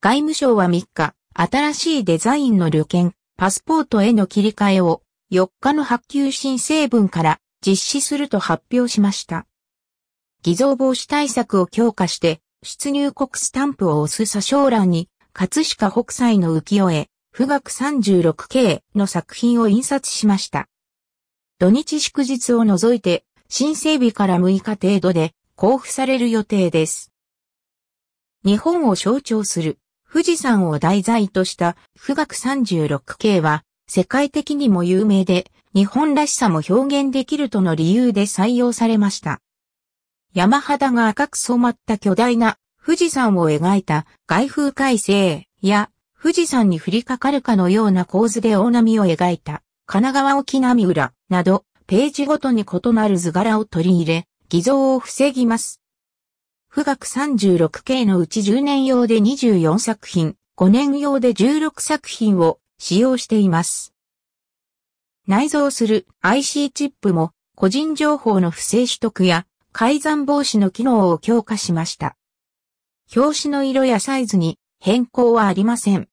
外務省は3日、新しいデザインの旅券、パスポートへの切り替えを4日の発給申請分から実施すると発表しました。偽造防止対策を強化して出入国スタンプを押す査証欄に葛飾北斎の浮世絵、富岳 36K の作品を印刷しました。土日祝日を除いて申請日から6日程度で交付される予定です。日本を象徴する富士山を題材とした富岳 36K は世界的にも有名で日本らしさも表現できるとの理由で採用されました。山肌が赤く染まった巨大な富士山を描いた外風快晴や富士山に降りかかるかのような構図で大波を描いた神奈川沖波浦などページごとに異なる図柄を取り入れ偽造を防ぎます。富岳 36K のうち10年用で24作品、5年用で16作品を使用しています。内蔵する IC チップも個人情報の不正取得や改ざん防止の機能を強化しました。表紙の色やサイズに変更はありません。